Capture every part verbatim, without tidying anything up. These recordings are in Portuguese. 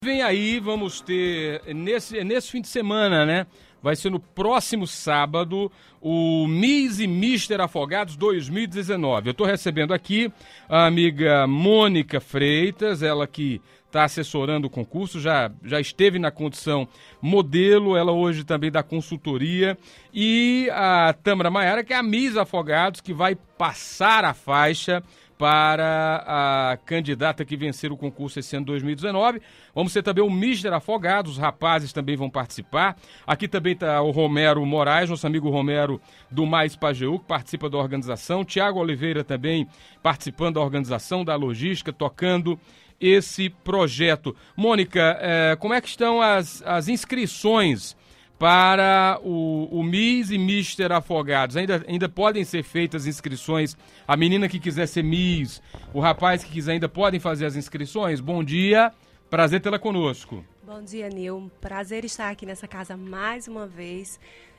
Vem aí, vamos ter, nesse, nesse fim de semana, né? Vai ser no próximo sábado, o Miss e Mister Afogados dois mil e dezenove. Eu estou recebendo aqui a amiga Mônica Freitas, ela que está assessorando o concurso, já, já esteve na condição modelo, ela hoje também dá consultoria, e a Tâmara Maiara, que é a Miss Afogados, que vai passar a faixa para a candidata que vencer o concurso esse ano dois mil e dezenove. Vamos ter também o Mister Afogados, os rapazes também vão participar. Aqui também está o Romero Moraes, nosso amigo Romero do Mais Pajeú, que participa da organização. Tiago Oliveira também participando da organização, da logística, tocando esse projeto. Mônica, eh, como é que estão as, as inscrições para o, o Miss e Mister Afogados? Ainda, ainda podem ser feitas inscrições? A menina que quiser ser Miss, o rapaz que quiser, ainda podem fazer as inscrições? Bom dia, prazer tê-la conosco. Bom dia, Nil. Prazer estar aqui nessa casa mais uma vez.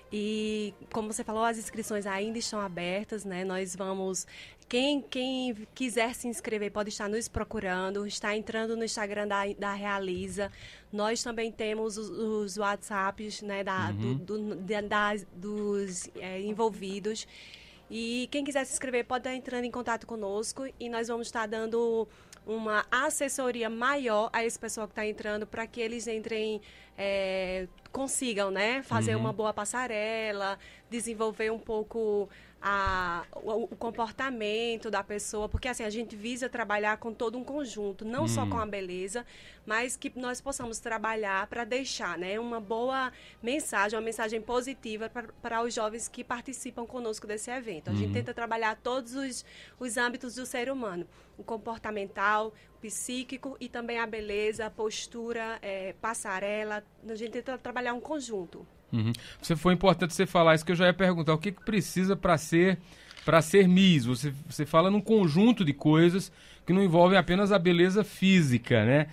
E, como você falou, as inscrições ainda estão abertas, né? Nós vamos... Quem, quem quiser se inscrever pode estar nos procurando, está entrando no Instagram da, da Realiza. Nós também temos os, os WhatsApps, né, da, uhum. do, do, da, dos é, envolvidos. E quem quiser se inscrever pode estar entrando em contato conosco e nós vamos estar dando uma assessoria maior a esse pessoal que está entrando para que eles entrem, é, consigam, né, fazer uhum. uma boa passarela, desenvolver um pouco a, o, o comportamento da pessoa, porque assim, a gente visa trabalhar com todo um conjunto, não uhum. só com a beleza, mas que nós possamos trabalhar para deixar, né, uma boa mensagem, uma mensagem positiva para os jovens que participam conosco desse evento. A uhum. gente tenta trabalhar todos os, os âmbitos do ser humano, o comportamental, o psíquico e também a beleza, a postura, é, passarela. A gente tenta trabalhar um conjunto. Uhum. Você foi importante você falar isso, que eu já ia perguntar o que, que precisa para ser para ser Miss. Você, você fala num conjunto de coisas que não envolvem apenas a beleza física, né?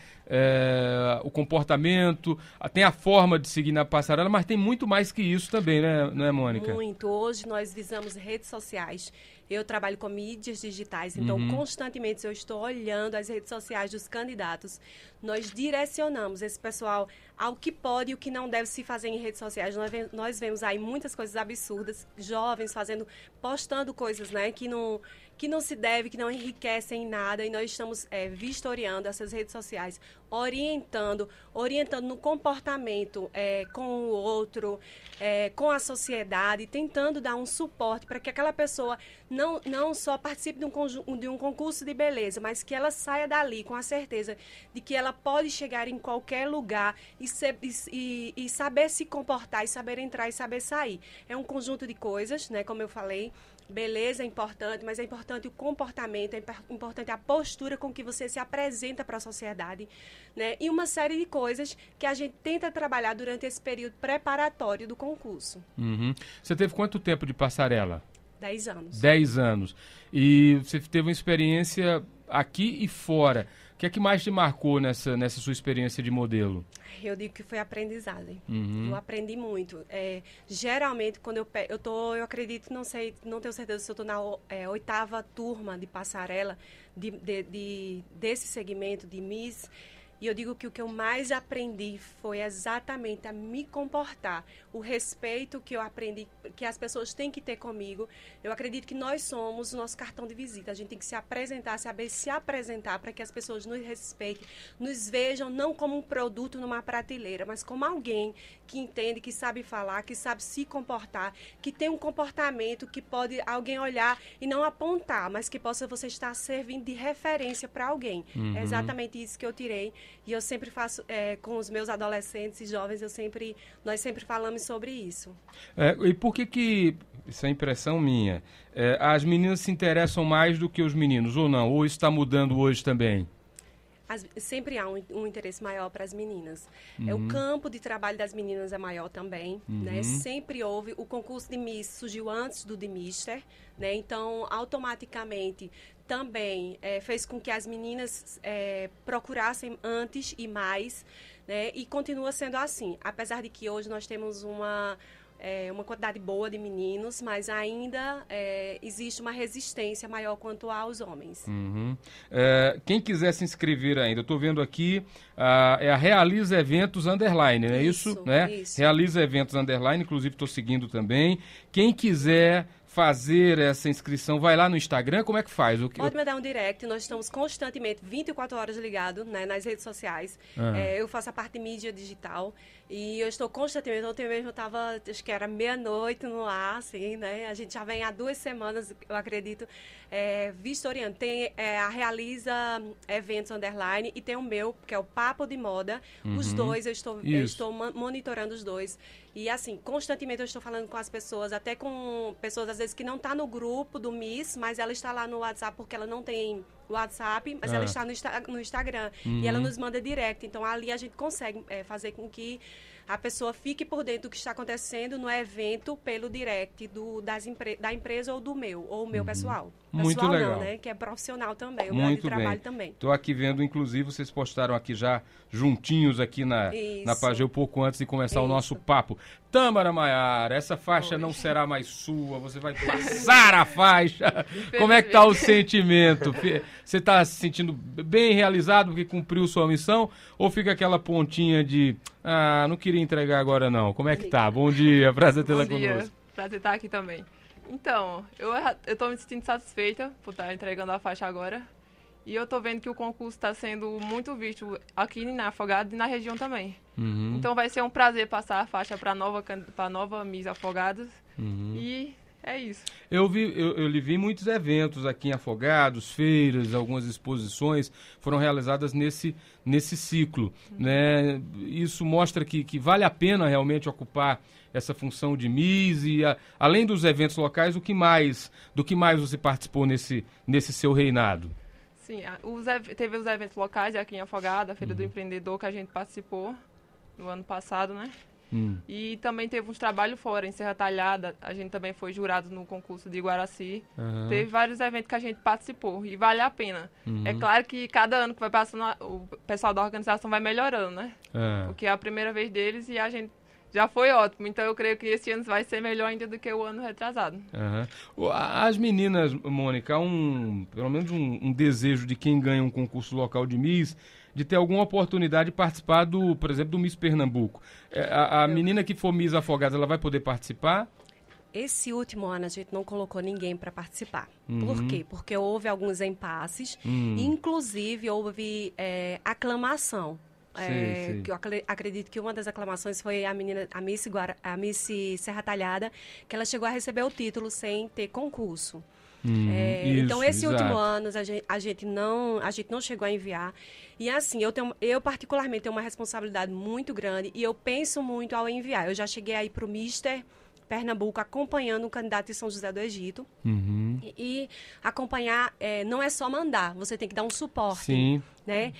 É, o comportamento, tem a forma de seguir na passarela, mas tem muito mais que isso também, né, não é, Mônica? Muito. Hoje nós visamos redes sociais. Eu trabalho com mídias digitais, então uhum. constantemente eu estou olhando as redes sociais dos candidatos. Nós direcionamos esse pessoal ao que pode e o que não deve se fazer em redes sociais. Nós, ve- nós vemos aí muitas coisas absurdas, jovens fazendo, postando coisas, né, que não, que não se deve, que não enriquecem em nada, e nós estamos é, vistoriando essas redes sociais, orientando, orientando no comportamento é, com o outro, é, com a sociedade, tentando dar um suporte para que aquela pessoa não, não só participe de um, conju- de um concurso de beleza, mas que ela saia dali com a certeza de que ela pode chegar em qualquer lugar e, ser, e, e saber se comportar, e saber entrar e saber sair. É um conjunto de coisas, né, como eu falei. Beleza é importante, mas é importante o comportamento, é importante a postura com que você se apresenta para a sociedade, né? E uma série de coisas que a gente tenta trabalhar durante esse período preparatório do concurso. Uhum. Você teve quanto tempo de passarela? Dez anos. Dez anos. E você teve uma experiência aqui e fora. O que é que mais te marcou nessa, nessa sua experiência de modelo? Eu digo que foi aprendizagem. Uhum. Eu aprendi muito. É, geralmente, quando eu pe... eu tô, eu acredito, não sei, não tenho certeza se eu estou na é, oitava turma de passarela de, de, de, desse segmento de Miss. E eu digo que o que eu mais aprendi foi exatamente a me comportar, o respeito que eu aprendi, que as pessoas têm que ter comigo. Eu acredito que nós somos o nosso cartão de visita. A gente tem que se apresentar, saber se apresentar para que as pessoas nos respeitem, nos vejam não como um produto numa prateleira, mas como alguém que entende, que sabe falar, que sabe se comportar, que tem um comportamento que pode alguém olhar e não apontar, mas que possa você estar servindo de referência para alguém. Uhum. É exatamente isso que eu tirei. E eu sempre faço, é, com os meus adolescentes e jovens, eu sempre, nós sempre falamos sobre isso. É, e por que que, isso é impressão minha, é, as meninas se interessam mais do que os meninos, ou não? Ou isso está mudando hoje também? As, sempre há um, um interesse maior para as meninas. Uhum. É, o campo de trabalho das meninas é maior também, uhum. né? Sempre houve, o concurso de Miss surgiu antes do de Mister, né? Então, automaticamente, também é, fez com que as meninas é, procurassem antes e mais, né? E continua sendo assim. Apesar de que hoje nós temos uma... é, uma quantidade boa de meninos, mas ainda é, existe uma resistência maior quanto aos homens. Uhum. É, quem quiser se inscrever ainda, eu estou vendo aqui, a, é a Realiza Eventos Underline, não é isso? Isso, né? isso. Realiza Eventos Underline, inclusive estou seguindo também. Quem quiser fazer essa inscrição, vai lá no Instagram, como é que faz? O que... Pode me dar um direct, nós estamos constantemente, vinte e quatro horas ligados, né, nas redes sociais. Ah. É, eu faço a parte de mídia digital e eu estou constantemente, ontem mesmo eu estava, acho que era meia-noite no ar, assim, né, a gente já vem há duas semanas, eu acredito, é, vistoriando. Tem é, a Realiza Eventos Underline e tem o meu, que é o Papo de Moda. Uhum. Os dois, eu estou, eu estou monitorando os dois. E assim, constantemente eu estou falando com as pessoas, até com pessoas às vezes que não está no grupo do Miss, mas ela está lá no WhatsApp porque ela não tem WhatsApp, mas ah. ela está no, no Instagram. Uhum. E ela nos manda direct. Então ali a gente consegue é, fazer com que a pessoa fique por dentro do que está acontecendo no evento pelo direct do, das empre da empresa ou do meu, ou o meu uhum. pessoal. Muito pessoal legal. Não, né? Que é profissional também, o Muito meu de trabalho bem. também. Estou aqui vendo, inclusive, vocês postaram aqui já juntinhos aqui na, na Pageu pouco antes de começar Isso. o nosso papo. Tâmara Maiara, essa faixa Oi. não será mais sua, você vai passar a faixa. Como é que está o sentimento? Você está se sentindo bem realizado porque cumpriu sua missão? Ou fica aquela pontinha de, ah, não queria entregar agora não? Como é que tá? Bom dia, prazer tê-la conosco. Prazer estar aqui também. Então, eu estou me sentindo satisfeita por estar entregando a faixa agora. E eu estou vendo que o concurso está sendo muito visto aqui na Afogados e na região também. Uhum. Então vai ser um prazer passar a faixa para a nova, nova Miss Afogados. Uhum. E é isso. Eu, vi, eu, eu lhe vi muitos eventos aqui em Afogados, feiras, algumas exposições foram realizadas nesse, nesse ciclo. Uhum. Né? Isso mostra que, que vale a pena realmente ocupar essa função de Miss e, a, além dos eventos locais, o que mais, do que mais você participou nesse, nesse seu reinado? Sim, os, teve os eventos locais aqui em Afogados, a Feira uhum. do Empreendedor, que a gente participou no ano passado, né? Hum. E também teve uns trabalhos fora, em Serra Talhada, a gente também foi jurado no concurso de Guaraci. Uhum. Teve vários eventos que a gente participou e vale a pena. Uhum. É claro que cada ano que vai passando, o pessoal da organização vai melhorando, né? É. Porque é a primeira vez deles e a gente já foi ótimo. Então eu creio que esse ano vai ser melhor ainda do que o ano retrasado. Uhum. As meninas, Mônica, um, pelo menos um, um desejo de quem ganha um concurso local de Miss, de ter alguma oportunidade de participar, do, por exemplo, do Miss Pernambuco. A, a menina que for Miss Afogados, ela vai poder participar? Esse último ano a gente não colocou ninguém para participar. Uhum. Por quê? Porque houve alguns impasses, uhum. inclusive houve é, aclamação. É, sim, sim. Que eu acredito que uma das aclamações foi a menina, a Miss, Guara, a Miss Serra Talhada, que ela chegou a receber o título sem ter concurso. Hum, é, isso, então esse exato. último ano a gente, a gente não a gente não chegou a enviar e assim eu tenho eu particularmente tenho uma responsabilidade muito grande e eu penso muito ao enviar. Eu já cheguei aí para o Mister Pernambuco acompanhando o candidato de São José do Egito. Uhum. E, e acompanhar é, não é só mandar, você tem que dar um suporte. Sim. Né?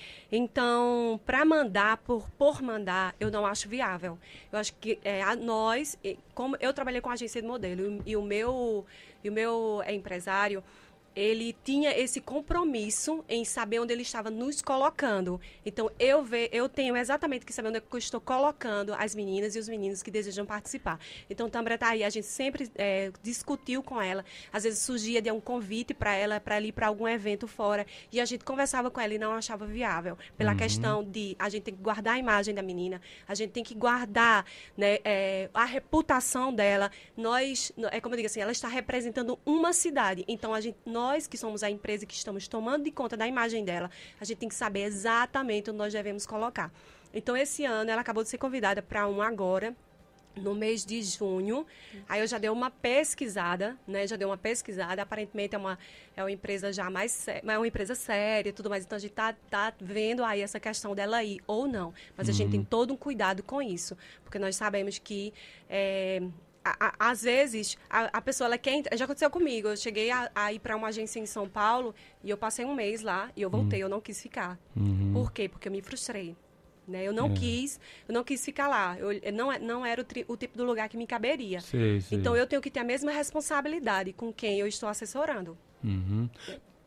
Então, para mandar, por, por mandar, eu não acho viável. Eu acho que é, a nós, como eu trabalhei com agência de modelo e o meu, e o meu é, empresário, ele tinha esse compromisso em saber onde ele estava nos colocando. Então, eu, ve, eu tenho exatamente que saber onde eu estou colocando as meninas e os meninos que desejam participar. Então, Tâmara está aí, a gente sempre é, discutiu com ela. Às vezes surgia de um convite para ela, para ela ir para algum evento fora. E a gente conversava com ela e não achava viável. Pela uhum. questão de a gente tem que guardar a imagem da menina, a gente tem que guardar, né, é, a reputação dela. Nós, é como eu digo assim, ela está representando uma cidade. Então, a gente... Nós, que somos a empresa que estamos tomando de conta da imagem dela, a gente tem que saber exatamente onde nós devemos colocar. Então, esse ano, ela acabou de ser convidada para um agora, no mês de junho. Aí eu já dei uma pesquisada, né? Já dei uma pesquisada. Aparentemente é uma, é uma empresa já mais é uma empresa séria e tudo mais. Então, a gente tá, tá vendo aí essa questão dela ir ou não. Mas a uhum. gente tem todo um cuidado com isso. Porque nós sabemos que... É, A, a, às vezes, a, a pessoa, ela quer... Já aconteceu comigo. Eu cheguei a, a ir para uma agência em São Paulo e eu passei um mês lá e eu voltei. Uhum. Eu não quis ficar. Uhum. Por quê? Porque eu me frustrei. Né? Eu não é. quis eu não quis ficar lá. Eu, não, não era o, tri, o tipo do lugar que me caberia. Sei, sei. Então, eu tenho que ter a mesma responsabilidade com quem eu estou assessorando. Uhum.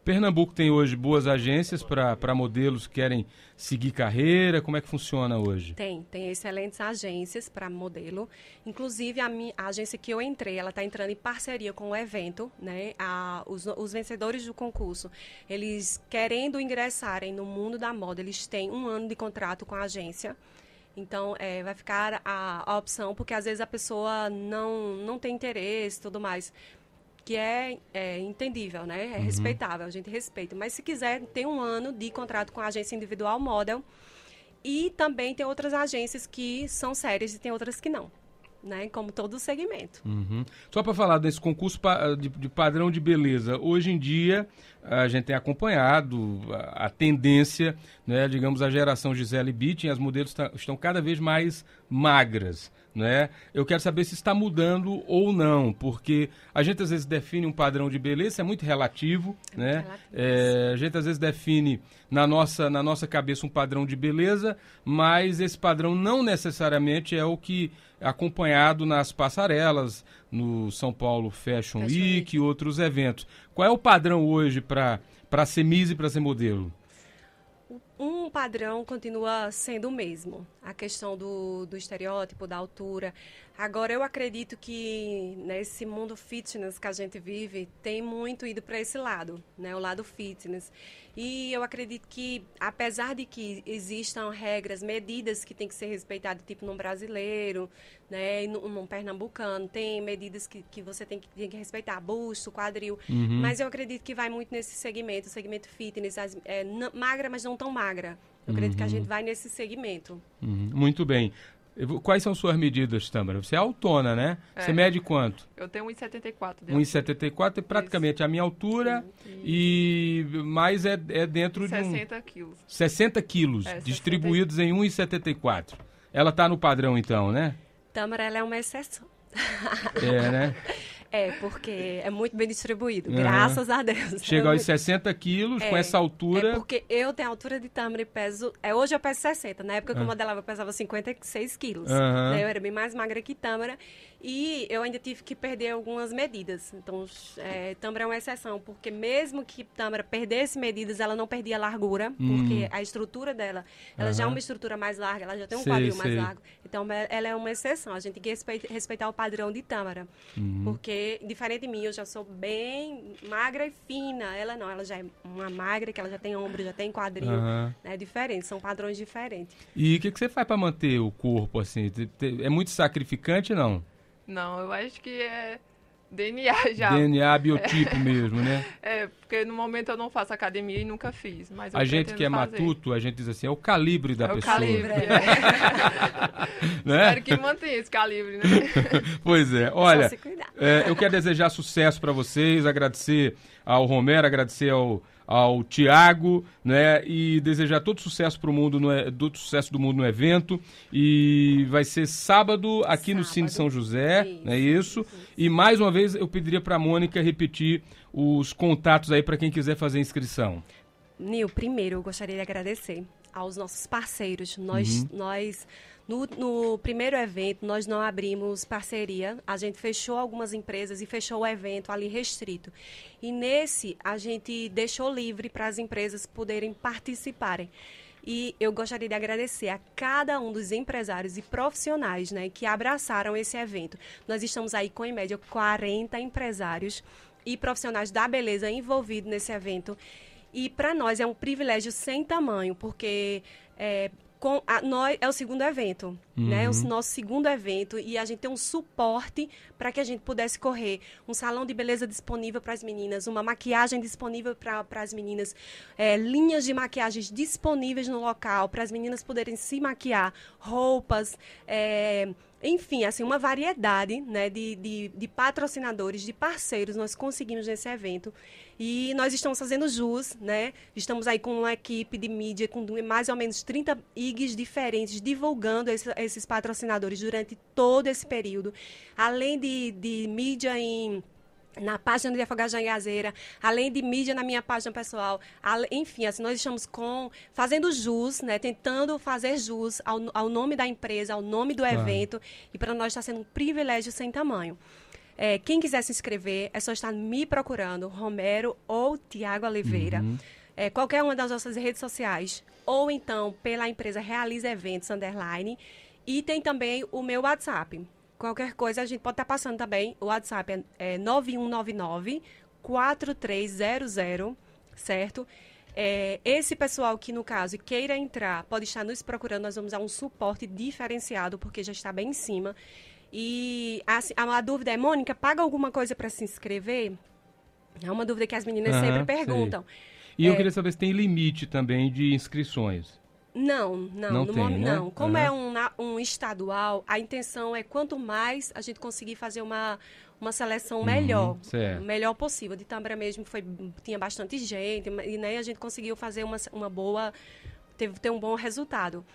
Pernambuco tem hoje boas agências para modelos que querem seguir carreira? Como é que funciona hoje? Tem, tem excelentes agências para modelo. Inclusive, a, minha, a agência que eu entrei, ela está entrando em parceria com o evento, né? A, os, os vencedores do concurso, eles querendo ingressarem no mundo da moda, eles têm um ano de contrato com a agência. Então, é, vai ficar a, a opção, porque às vezes a pessoa não, não tem interesse e tudo mais, que é, é entendível, né? É uhum. respeitável, a gente respeita. Mas se quiser, tem um ano de contrato com a agência individual model. E também tem outras agências que são sérias e tem outras que não, né? Como todo o segmento. Uhum. Só para falar desse concurso de, de padrão de beleza, hoje em dia a gente tem acompanhado a, a tendência, né? Digamos, a geração Gisele Bündchen, as modelos tá, estão cada vez mais magras. Né? Eu quero saber se está mudando ou não, porque a gente às vezes define um padrão de beleza, é muito relativo, é né? Muito relativo. É, a gente às vezes define na nossa, na nossa cabeça um padrão de beleza, mas esse padrão não necessariamente é o que é acompanhado nas passarelas, no São Paulo Fashion, Fashion Week, Week e outros eventos. Qual é o padrão hoje para para ser Miss e para ser modelo? Um padrão continua sendo o mesmo, a questão do, do estereótipo, da altura. Agora, eu acredito que nesse mundo fitness que a gente vive, tem muito ido para esse lado, né? O lado fitness. E eu acredito que, apesar de que existam regras, medidas que têm que ser respeitadas, tipo num brasileiro, né? E num, num pernambucano, tem medidas que, que você tem que, tem que respeitar, busto, quadril. Uhum. Mas eu acredito que vai muito nesse segmento, o segmento fitness, as, é, não, magra, mas não tão magra. Eu acredito uhum. que a gente vai nesse segmento. Uhum. Muito bem. Quais são suas medidas, Tâmara? Você é altona, né? É. Você mede quanto? Eu tenho um e setenta e quatro. um e setenta e quatro é praticamente Isso. a minha altura Sim. e mais é, é dentro de um... sessenta quilos. sessenta quilos, é, distribuídos sessenta... em um e setenta e quatro. Ela está no padrão, então, né? Tâmara, ela é uma exceção. É, né? É, porque é muito bem distribuído, uhum. graças a Deus. Chega aos sessenta quilos, é, com essa altura... É porque eu tenho a altura de Tâmara e peso... É, hoje eu peso sessenta, na época que eu modelava eu pesava cinquenta e seis quilos. Uhum. Né? Eu era bem mais magra que Tâmara. E eu ainda tive que perder algumas medidas. Então, é, Tâmara é uma exceção, porque mesmo que Tâmara perdesse medidas, ela não perdia largura, hum. porque a estrutura dela, ela uhum. já é uma estrutura mais larga, ela já tem um sei, quadril sei. mais largo. Então, ela é uma exceção. A gente tem que respeitar, respeitar o padrão de Tâmara. Uhum. Porque, diferente de mim, eu já sou bem magra e fina. Ela não, ela já é uma magra, que ela já tem ombro, já tem quadril. Uhum. É diferente, são padrões diferentes. E o que, que você faz para manter o corpo, assim? É muito sacrificante, não? Não, eu acho que é D N A já. D N A, biotipo é. mesmo, né? É, porque no momento eu não faço academia e nunca fiz. Mas eu a gente que é fazer. matuto, a gente diz assim, é o calibre da é pessoa. É o calibre, é. né? Espero que mantenha esse calibre, né? Pois é, olha, é, eu quero desejar sucesso para vocês, agradecer ao Romero, agradecer ao... ao Tiago, né, e desejar todo sucesso pro mundo, no, todo sucesso do mundo no evento, e vai ser sábado aqui sábado. no Cine São José, isso, é isso, isso, isso. E mais uma vez eu pediria para a Mônica repetir os contatos aí para quem quiser fazer inscrição. Nil, primeiro eu gostaria de agradecer aos nossos parceiros, nós, uhum. nós No, no primeiro evento, nós não abrimos parceria, a gente fechou algumas empresas e fechou o evento ali restrito. E nesse, a gente deixou livre para as empresas poderem participarem. E eu gostaria de agradecer a cada um dos empresários e profissionais, né, que abraçaram esse evento. Nós estamos aí com, em média, quarenta empresários e profissionais da beleza envolvidos nesse evento. E para nós é um privilégio sem tamanho, porque... É, Com a, nós, é o segundo evento, uhum. né? É o nosso segundo evento e a gente tem um suporte para que a gente pudesse correr. Um salão de beleza disponível para as meninas, uma maquiagem disponível para as meninas, é, linhas de maquiagens disponíveis no local para as meninas poderem se maquiar, roupas, é, enfim, assim, uma variedade, né, de, de, de patrocinadores, de parceiros nós conseguimos nesse evento. E nós estamos fazendo jus, né? Estamos aí com uma equipe de mídia com mais ou menos trinta I Gs diferentes, divulgando esse, esses patrocinadores durante todo esse período. Além de, de mídia em... na página de Afogados em Gazeira, além de mídia na minha página pessoal, ale, enfim, assim, nós estamos com, fazendo jus, né, tentando fazer jus ao, ao nome da empresa, ao nome do claro. evento, e para nós está sendo um privilégio sem tamanho. É, quem quiser se inscrever, é só estar me procurando, Romero ou Tiago Oliveira. Uhum. É, qualquer uma das nossas redes sociais, ou então pela empresa Realiza Eventos Underline. E tem também o meu WhatsApp. Qualquer coisa, a gente pode estar passando também. O WhatsApp é, é nove um nove nove, quatro três zero zero, certo? É, esse pessoal que, no caso, queira entrar, pode estar nos procurando. Nós vamos dar um suporte diferenciado, porque já está bem em cima. E a, a, a dúvida é, Mônica, paga alguma coisa para se inscrever? É uma dúvida que as meninas uhum, sempre perguntam. Sei. E é, eu queria saber se tem limite também de inscrições. Não, não, não, no tem, momento, né? não. Como uhum. é um, um estadual, a intenção é quanto mais a gente conseguir fazer uma, uma seleção melhor, uhum, o melhor possível. De Tâmara mesmo foi, tinha bastante gente, e né, a gente conseguiu fazer uma, uma boa, teve, ter um bom resultado.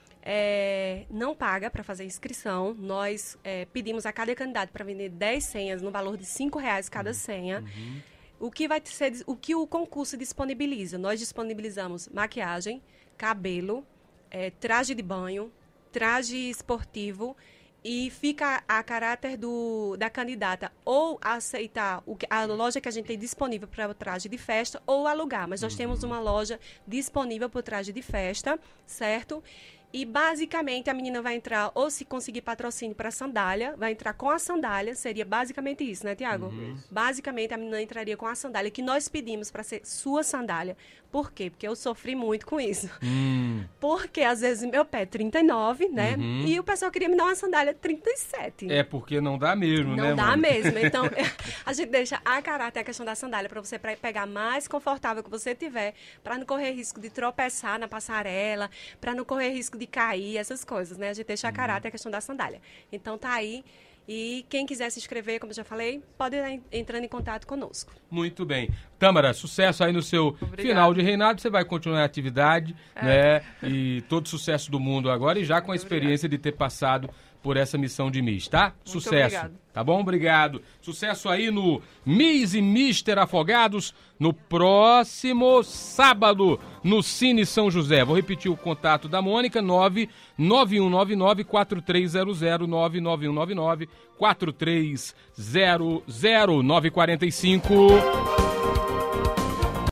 É, não paga para fazer inscrição. Nós é, pedimos a cada candidato para vender dez senhas no valor de cinco reais cada uhum. senha. Uhum. O que vai ser, o que o concurso disponibiliza? Nós disponibilizamos maquiagem, cabelo, é, traje de banho, traje esportivo, e fica a caráter do, da candidata ou aceitar o que, a loja que a gente tem disponível para o traje de festa ou alugar. Mas nós uhum. temos uma loja disponível para o traje de festa, certo? E, basicamente, a menina vai entrar, ou se conseguir patrocínio para a sandália, vai entrar com a sandália, seria basicamente isso, né, Tiago? Uhum. Basicamente, a menina entraria com a sandália, que nós pedimos para ser sua sandália. Por quê? Porque eu sofri muito com isso. Hum. Porque, às vezes, meu pé é trinta e nove, né? Uhum. E o pessoal queria me dar uma sandália trinta e sete. É, porque não dá mesmo, não né, Não dá mano? mesmo. Então, a gente deixa a caráter, a questão da sandália, para você pegar mais confortável que você tiver, para não correr risco de tropeçar na passarela, para não correr risco de cair, essas coisas, né? A gente deixa a caráter, a questão da sandália. Então, tá aí. E quem quiser se inscrever, como eu já falei, pode ir entrando em contato conosco. Muito bem. Tâmara, sucesso aí no seu Obrigada. Final de reinado. Você vai continuar a atividade, é. né? E todo sucesso do mundo agora, e já com a experiência Obrigada. De ter passado por essa missão de Miss, tá? Muito Sucesso. Obrigado. Tá bom? Obrigado. Sucesso aí no Miss e Mister Afogados no próximo sábado no Cine São José. Vou repetir o contato da Mônica, nove nove um nove nove quatro três zero zero, nove nove um nove nove quatro três zero zero, nove quatro cinco.